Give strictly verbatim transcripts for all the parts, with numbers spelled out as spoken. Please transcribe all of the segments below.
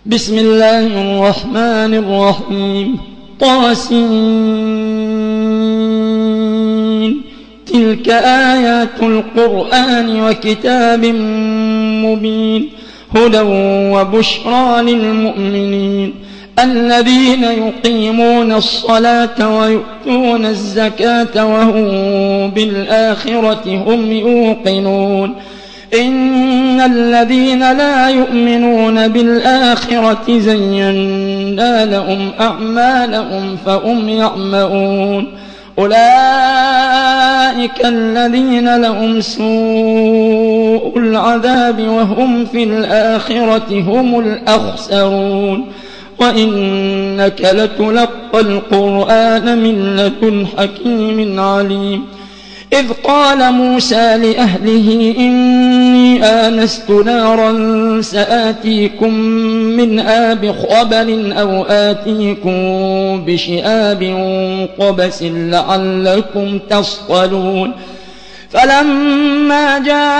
بسم الله الرحمن الرحيم طاسين تلك آيات القرآن وكتاب مبين هدى وبشرى للمؤمنين الذين يقيمون الصلاة ويؤتون الزكاة وهم بالآخرة هم يوقنون إن الذين لا يؤمنون بالآخرة زينا لهم أعمالهم فهم يعمهون أولئك الذين لهم سوء العذاب وهم في الآخرة هم الأخسرون وإنك لتلقى القرآن من لدن حكيم عليم إذ قال موسى لأهله إني آنست نارا سآتيكم منها بخبر أو آتيكم بشهاب قبس لعلكم تصطلون فلما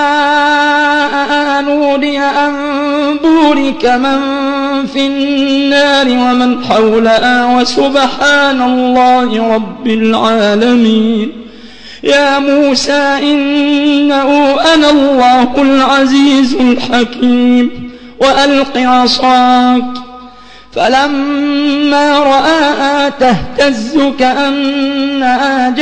جاء نودي أن بورك من في النار ومن حولها وسبحان الله رب العالمين يا موسى إنه أنا الله العزيز الحكيم وألق عصاك فلما رآها تهتز كأنها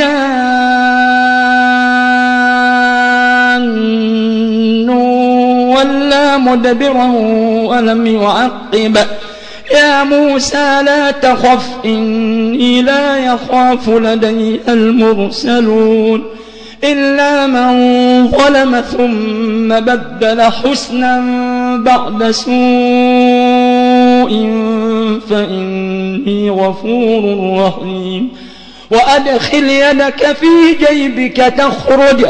جان ولا مدبرا ولم يعقب يا موسى لا تخف إني لا يخاف لدي المرسلون إلا من ظلم ثم بدل حسنا بعد سوء فإني غفور رحيم وأدخل يدك في جيبك تخرج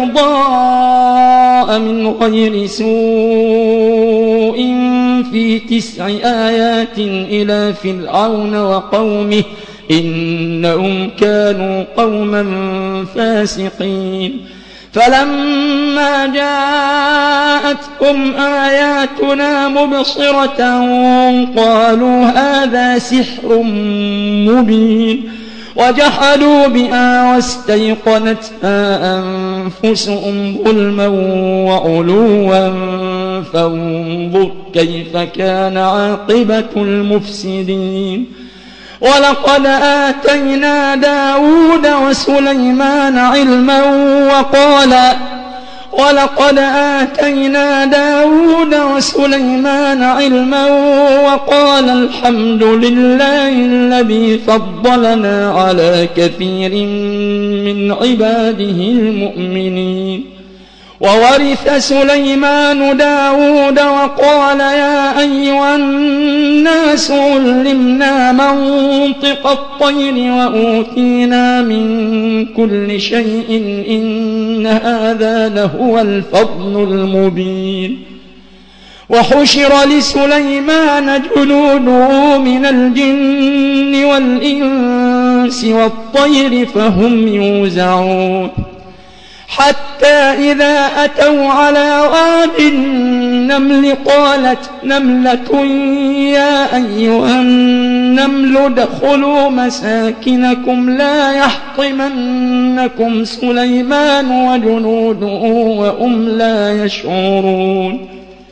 بيضاء من غير سوء في تسع آيات إلى فرعون وقومه إنهم كانوا قوما فاسقين فلما جاءتهم آياتنا مبصرة قالوا هذا سحر مبين وجحدوا بها واستيقنتها أنفسهم ظلما وعلوا فانظر كيف كان عاقبة المفسدين ولقد آتينا داود وسليمان علما وقال ولقد آتينا داود وسليمان علما وقال الحمد لله الذي فضلنا على كثير من عباده المؤمنين وورث سليمان داود وقال يا أيها الناس علمنا منطق الطير وأوتينا من كل شيء إن هذا لهو الفضل المبين وحشر لسليمان جنوده من الجن والإنس والطير فهم يوزعون حتى إذا أتوا على واد النمل قالت نملة يا أيها النمل ادخلوا مساكنكم لا يحطمنكم سليمان وجنوده وهم لا يشعرون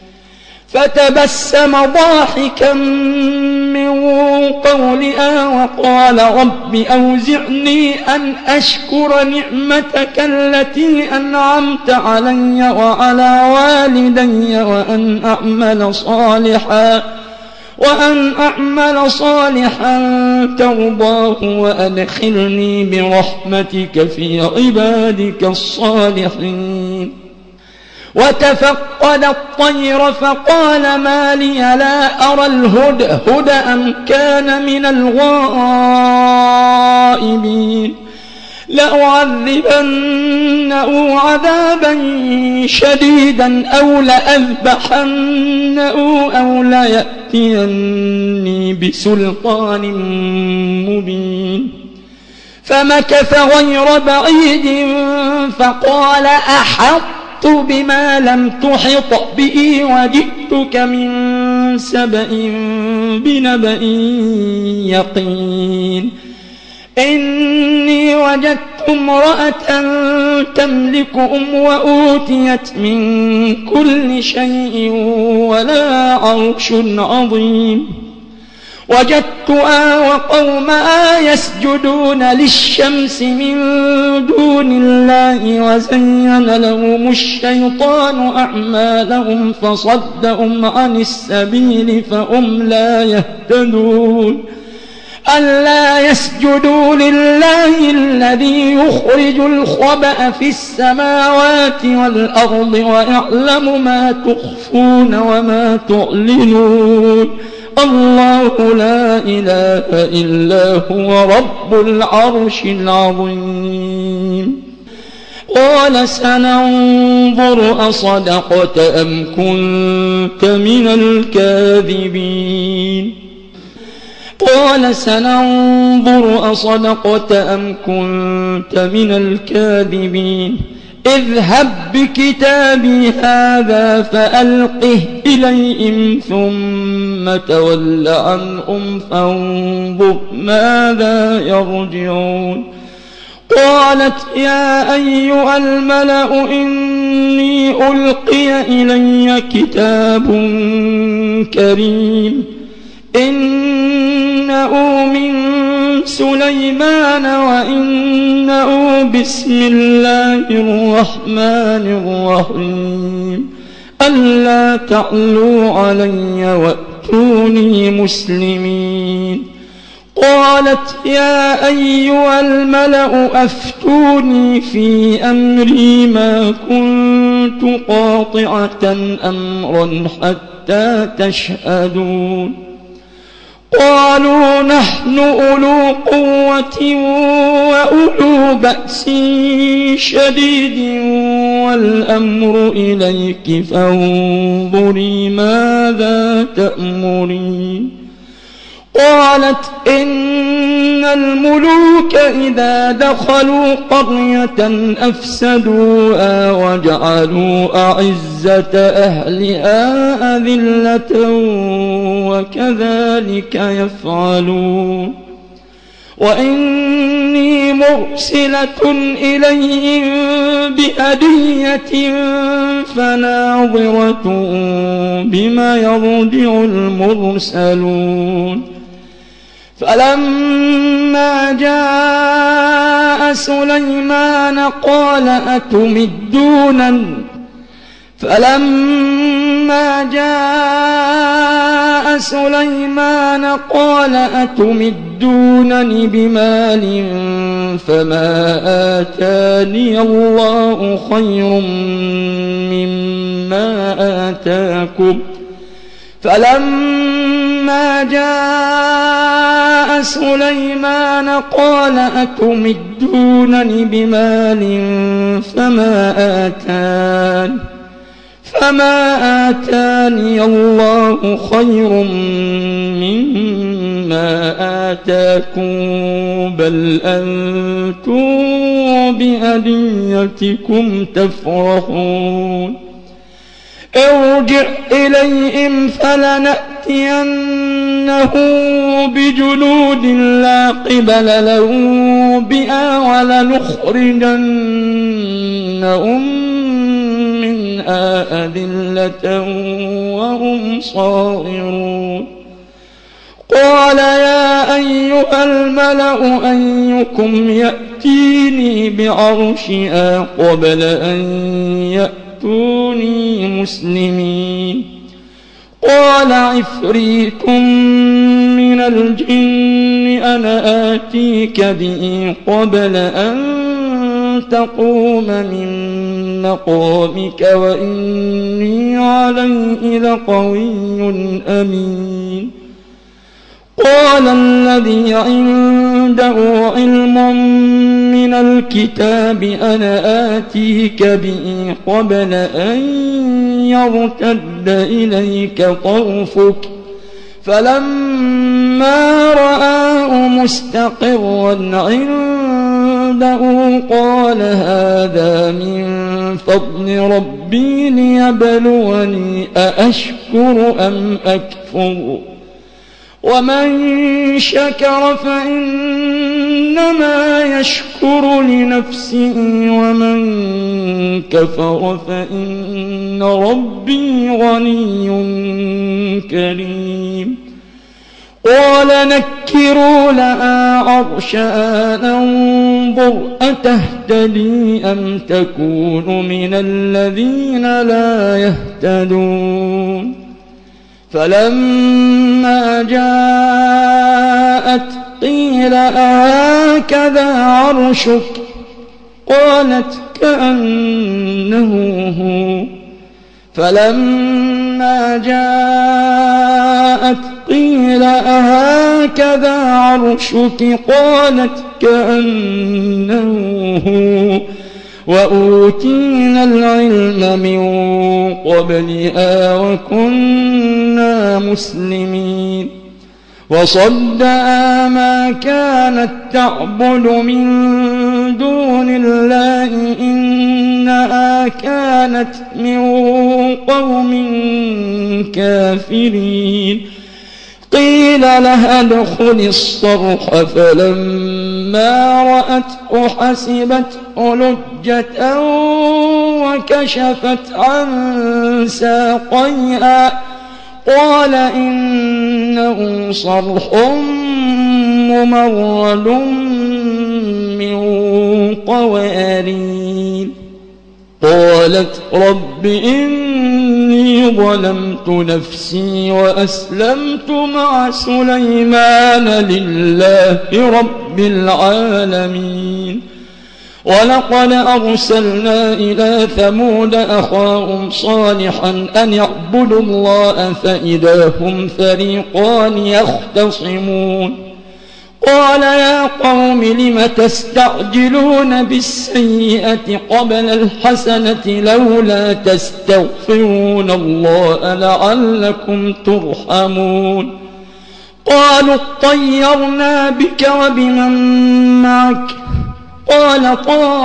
فتبسم ضاحكا من قولها وقال رب أوزعني أن أشكر نعمتك التي أنعمت علي وعلى والدي وأن أعمل صالحا وأن أعمل صالحا ترضاه وأدخلني برحمتك في عبادك الصالحين وتفقد الطير فقال ما لي لا أرى الهدهد أم كان من الغائبين لأعذبنه عذابا شديدا أو لأذبحنه أو ليأتيني بسلطان مبين فمكث غير بعيد فقال أحط بما لم تحط به وجئتك من سبأ بنبأ يقين إني وجدت امرأة تملكهم وأوتيت من كل شيء ولا عرش عظيم وجدتها وقومها يسجدون للشمس من دون الله وزين لهم الشيطان أعمالهم فصدهم عن السبيل فهم لا يهتدون ألا يسجدوا لله الذي يخرج الخبأ في السماوات والأرض ويعلم ما تخفون وما تعلنون الله لا إله إلا هو رب العرش العظيم قال سننظر أصدقت أم كنت من الكاذبين قال سننظر أصدقت أم كنت من الكاذبين اذهب بكتابي هذا فألقه إليهم ثم تول عنهم فانظر ماذا يرجعون قالت يا أيها الملأ إني ألقي إلي كتاب كريم إنه من سليمان وإنه بسم الله الرحمن الرحيم ألا تعلوا علي وأتوني مسلمين قالت يا أيها الملأ أفتوني في أمري ما كنت قاطعة أمرا حتى تشهدون قالوا نحن أولو قوة وأولو بأس شديد والأمر إليك فانظري ماذا تأمرين قالت إن الملوك إذا دخلوا قرية أفسدوها وجعلوا أعزة أهلها أذلة وكذلك يفعلون وإني مرسلة إليهم بهدية فناظرة بما يرجع المرسلون فلما جاء سليمان قال أتمدونني فلما جاء سليمان قال أتمدونني بمال فما آتاني الله خير مما آتاكم فلما جاء سليمان قال أتمدونني بمال فما آتاني فما آتاني الله خير مما آتاكم بل أنتم بهديتكم تفرحون ارجع إليهم فلنأتينه بجنود لا قبل له بها ولنخرجنهم منها أذلة وهم صاغرون قال يا أيها الملأ أيكم يأتيني بعرشها قبل أن يأتوني مسلمين قال عفريت من الجن أنا آتيك به قبل أن تقوم من مقامك وإني عليه لقوي أمين قال الذي عنده علم من الكتاب أنا آتيك به قبل أن يرتد إليك طرفك فلما رآه مستقرا عنده قال هذا من فضل ربي ليبلوني أأشكر أم أكفر ومن شكر فإنما يشكر لنفسه ومن كفر فإن ربي غني كريم قال نكروا لها عرشها ننظر أتهتدي أم تكون من الذين لا يهتدون فلما جاءت قيل هكذا عرشك قالت كأنه هو فلما جاءت قيل أهكذا عرشك قالت كأنه هو وأوتينا العلم من قبلها وكنا مسلمين وصدها ما كانت تعبد من دون الله إنها كانت من قوم كافرين قيل لها ادخل الصرح فلما رأته حسبته لجة وكشفت عن ساقيها قال إنه صرح ممرد من قوارير قالت رب إني ظلمت نفسي وأسلمت مع سليمان لله رب العالمين ولقد أرسلنا إلى ثمود أخاهم صالحا أن اعبدوا الله فإذا هم فريقان يختصمون قال يا قوم لم تستعجلون بالسيئة قبل الحسنة لولا تستغفرون الله لعلكم ترحمون قالوا اطيرنا بك وبمن معك قال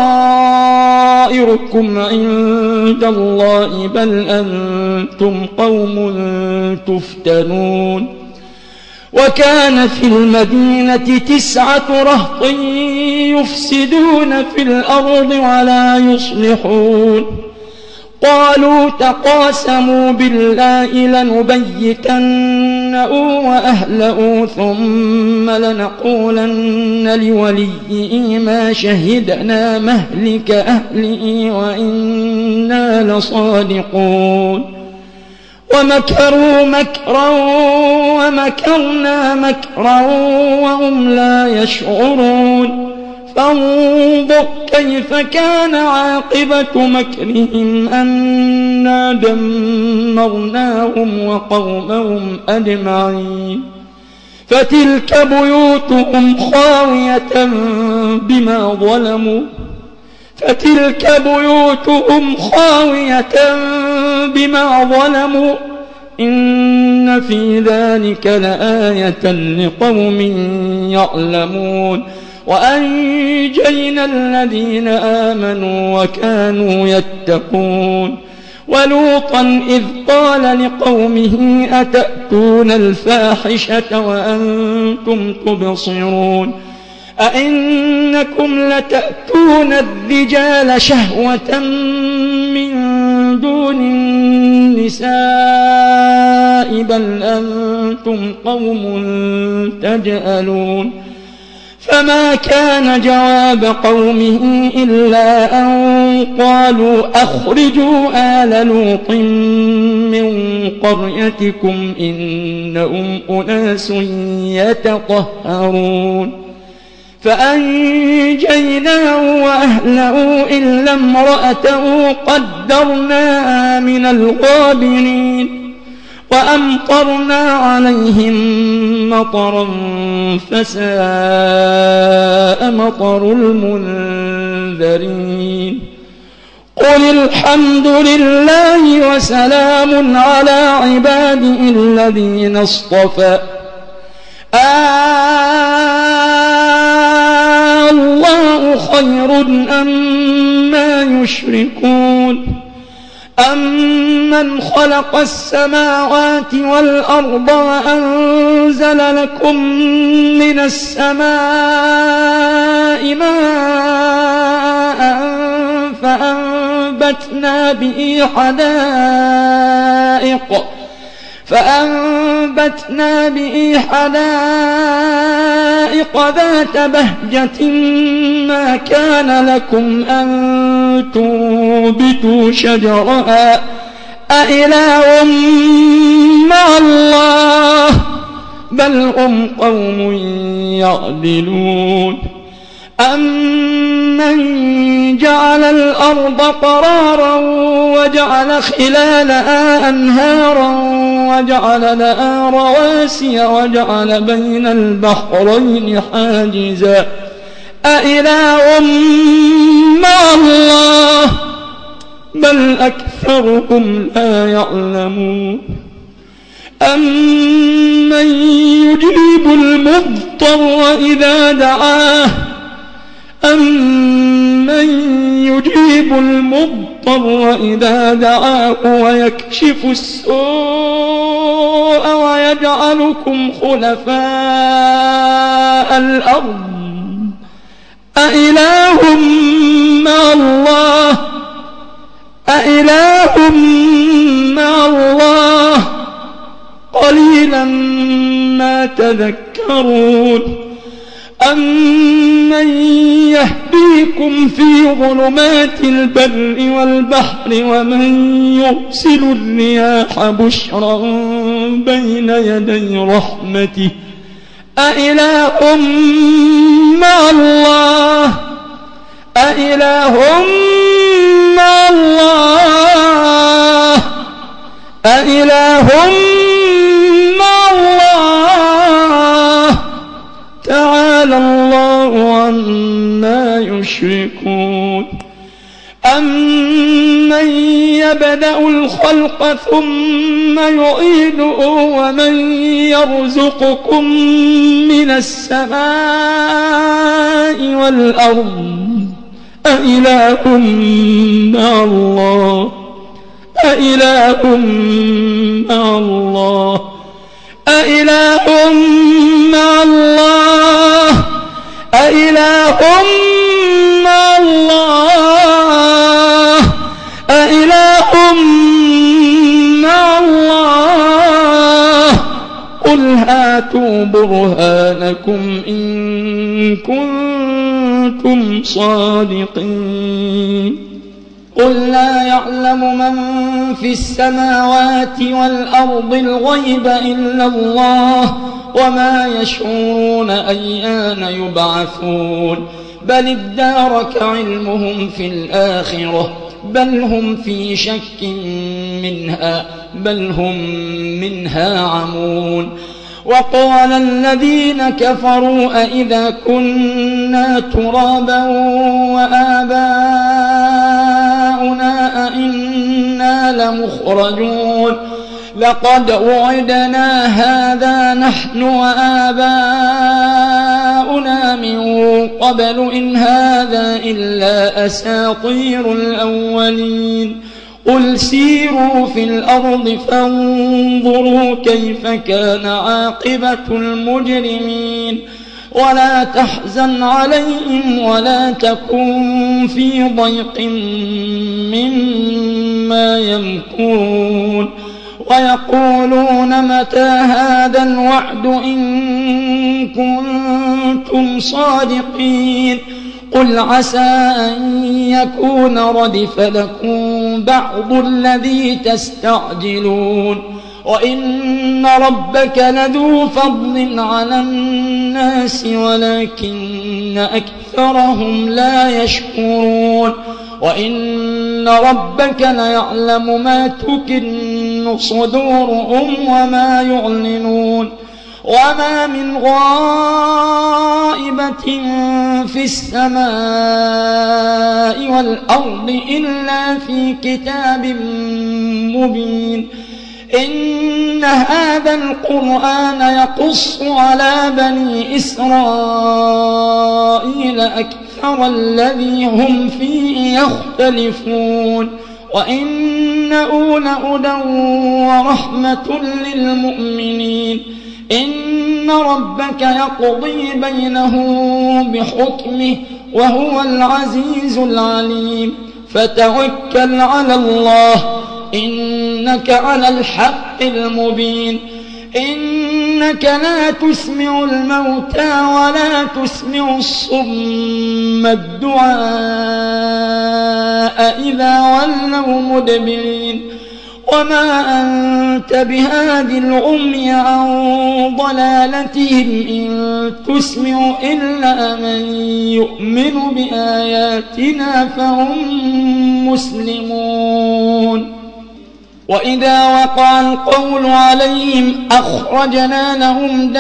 طائركم عند الله بل أنتم قوم تفتنون وكان في المدينة تسعة رهط يفسدون في الأرض ولا يصلحون قالوا تقاسموا بالله لنبيتنه وأهله ثم لنقولن لوليه ما شهدنا مهلك أهله وإنا لصادقون ومكروا مكرا ومكرنا مكرا وهم لا يشعرون فانظر كيف كان عاقبة مكرهم أنا دمرناهم وقومهم أجمعين فتلك بيوتهم خاوية بما ظلموا فتلك بيوتهم خاوية بما ظلموا إن في ذلك لآية لقوم يعلمون وأنجينا الذين آمنوا وكانوا يتقون ولوطا إذ قال لقومه أتأتون الفاحشة وأنتم تبصرون أئنكم لتأتون الرجال شهوة من دون النساء بل أنتم قوم تجهلون فما كان جواب قومه إلا أن قالوا أخرجوا آل لوط من قريتكم إنهم أناس يتطهرون فأنجيناه وأهله إلا امرأته قدرناها من الغابرين وأمطرنا عليهم مطرا فساء مطر المنذرين قل الحمد لله وسلام على عباده الذين اصطفى آه الله خير أما يشركون أَمَّنْ خَلَقَ السَّمَاوَاتِ وَالْأَرْضَ وَأَنزَلَ لَكُم مِّنَ السَّمَاءِ مَاءً فَأَنبَتْنَا بِهِ حَدَائِقَ فأنبتنا به حدائق ذات بهجة ما كان لكم أن تنبتوا شجرها أإله مع الله بل هم قوم يعدلون أَمَّنْ جَعَلَ الْأَرْضَ قَرَارًا وَجَعَلَ خِلَالَهَا أَنْهَارًا وَجَعَلَ لَهَا رَوَاسِيَ وَجَعَلَ بَيْنَ الْبَحْرَيْنِ حَاجِزًا أَإِلَٰهٌ مَّعَ اللَّهِ بَلْ أَكْثَرُهُمْ لَا يَعْلَمُونَ أَمَّن يُجِيبُ الْمُضْطَرَّ إِذَا دَعَاهُ أَمَّن يُجِيبُ الْمُضْطَرَّ إِذَا دَعَاهُ وَيَكْشِفُ السُّوءَ وَيَجْعَلُكُمْ خُلَفَاءَ الْأَرْضِ أَإِلَٰهٌ مَّعَ اللَّهِ أَإِلَٰهٌ مَّعَ اللَّهِ قَلِيلًا مَّا تَذَكَّرُونَ أَمَّن يَهْدِيكُمْ فِي ظُلُمَاتِ الْبَرِّ وَالْبَحْرِ وَمَن يُرْسِلُ الرِّيَاحَ بُشْرًا بَيْنَ يَدَيْ رَحْمَتِهِ أَإِلَٰهٌ مَّعَ اللَّهِ أَإِلَٰهٌ مَّعَ اللَّهِ أَإِلَٰهٌ مَّعَ اللَّهِ تعالى الله عما يشركون أَمَّن يَبْدَأُ الْخَلْقَ ثُمَّ يُعِيدُهُ وَمَن يَرْزُقُكُم مِّنَ السَّمَاءِ وَالْأَرْضِ أَإِلَٰهٌ مَّعَ اللَّهِ أَإِلَٰهٌ مَّعَ اللَّهِ أَإِلَٰهٌ مَّعَ اللَّهِ أَإِلَٰهٌ مَّعَ اللَّهِ أَإِلَٰهٌ مَّعَ اللَّهِ قُلْ هَاتُوا بُرْهَانَكُمْ إِن كُنتُمْ صَادِقِينَ قُل لَّا يَعْلَمُ مَن فِي السَّمَاوَاتِ وَالْأَرْضِ الْغَيْبَ إِلَّا اللَّهُ وَمَا يَشْعُرُونَ أَيَّانَ يُبْعَثُونَ بَلِ ادَّارَكَ عِلْمُهُمْ فِي الْآخِرَةِ بَلْ هُمْ فِي شَكٍّ مِّنْهَا بَلْ هُم مِّنْهَا عَمُونَ وَقَالَ الَّذِينَ كَفَرُوا أَإِذَا كُنَّا تُرَابًا وَآبَاؤُنَا أَإِنَّا لَمُخْرَجُونَ لَقَدْ وُعِدْنَا هَٰذَا نَحْنُ وَآبَاؤُنَا مِن قَبْلُ إِنْ هَٰذَا إِلَّا أَسَاطِيرُ الْأَوَّلِينَ قُلْ سِيرُوا فِي الْأَرْضِ فَانظُرُوا كَيْفَ كَانَ عَاقِبَةُ الْمُجْرِمِينَ وَلَا تَحْزَنْ عَلَيْهِمْ وَلَا تَكُن فِي ضَيْقٍ مِّمَّا يَمْكُرُونَ وَيَقُولُونَ مَتَىٰ هَٰذَا الْوَعْدُ إِن كُنتُمْ صَادِقِينَ قُلْ عَسَىٰ أَن يَكُونَ رَدِفَ لَكُم بَعْضُ الَّذِي تَسْتَعْجِلُونَ وَإِنَّ رَبَّكَ لَذُو فَضْلٍ عَلَى النَّاسِ وَلَٰكِنَّ أَكْثَرَهُمْ لَا يَشْكُرُونَ وَإِنَّ رَبَّكَ لَيَعْلَمُ مَا تُكِنُّ صُدُورُهُمْ وَمَا يُعْلِنُونَ وَمَا مِنْ غَائِبَةٍ فِي السَّمَاءِ وَالْأَرْضِ إِلَّا فِي كِتَابٍ مُّبِينٍ إِنَّ هَٰذَا الْقُرْآنَ يَقُصُّ عَلَىٰ بَنِي إِسْرَائِيلَ أَكْثَرَ الَّذِي هُمْ فِيهِ يَخْتَلِفُونَ وإنه لهدى ورحمة للمؤمنين. إن ربك يقضي بينهم بحكمه وهو العزيز العليم. فتوكل على الله إنك على الحق المبين. إنك لا تسمع الموتى ولا تسمع الصم الدعاء إذا ولوا مدبرين. وما أنت بهادي العمي عن ضلالتهم إن تسمع إلا من يؤمن بآياتنا فهم مسلمون. وإذا وقع القول عليهم أخرجنا لهم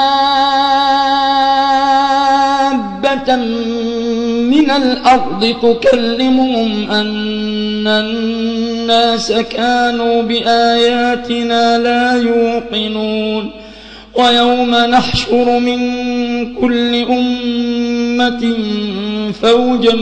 دابة من الأرض تكلمهم أن الناس كانوا بآياتنا لا يوقنون. ويوم نحشر من كل أمة فوجا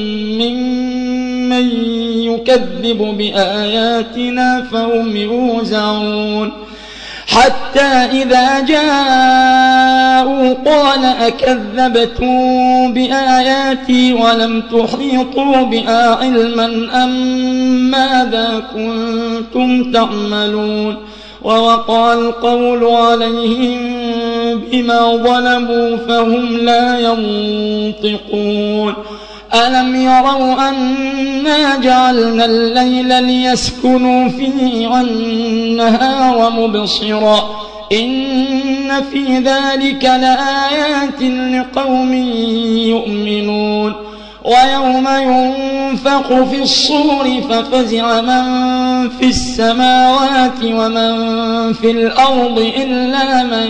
ممن يكذب بآياتنا فهم يوزعون. حتى إذا جاءوا قال أكذبتم بآياتي ولم تحيطوا بها علما أم ماذا كنتم تعملون. ووقع القول عليهم بما ظلموا فهم لا ينطقون. ألم يروا أنا جعلنا الليل ليسكنوا فيه والنهار مبصرا إن في ذلك لآيات لقوم يؤمنون. ويوم ينفخ في الصور ففزع من في السماوات ومن في الأرض إلا من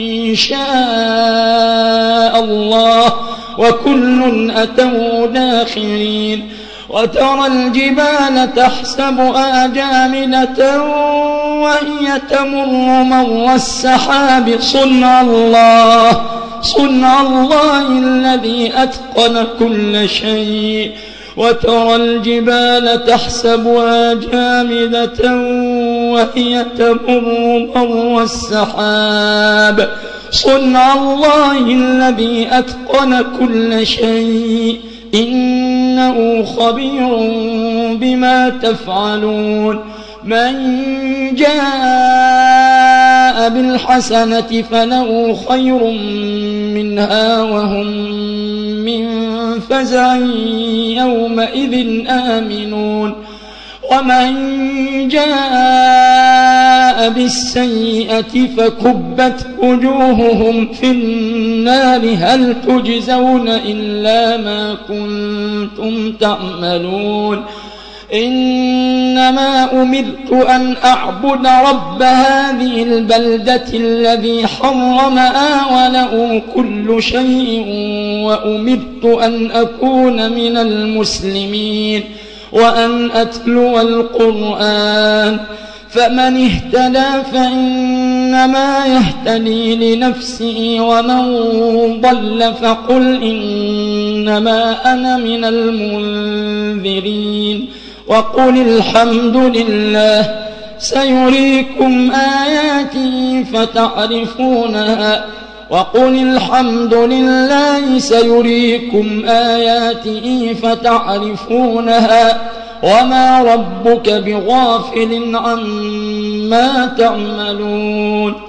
شاء الله وكل أتوا داخرين. وترى الجبال تحسبها جامدة وهي تمر مر السحاب صنع الله صنع الله الذي أتقن كل شيء. وترى الجبال تحسبها جامدة وهي تمر مر السحاب صنع الله الذي أتقن كل شيء إنه خبير بما تفعلون. من جاء بالحسنة فله خير منها وهم من فزع يومئذ آمنون. ومن جاء بالسيئة فكبت وجوههم في النار هل تجزون إلا ما كنتم تعملون. إنما أمرت أن أعبد رب هذه البلدة الذي حرمها وله كل شيء وأمرت أن أكون من المسلمين وأن أتلو القرآن. فمن اهتدى فإنما يهتدي لنفسه ومن ضل فقل إنما أنا من المنذرين. وقل الحمد لله سيريكم آياته فتعرفونها وقل الحمد لله سيريكم آياته فتعرفونها وما ربك بغافل عما تعملون.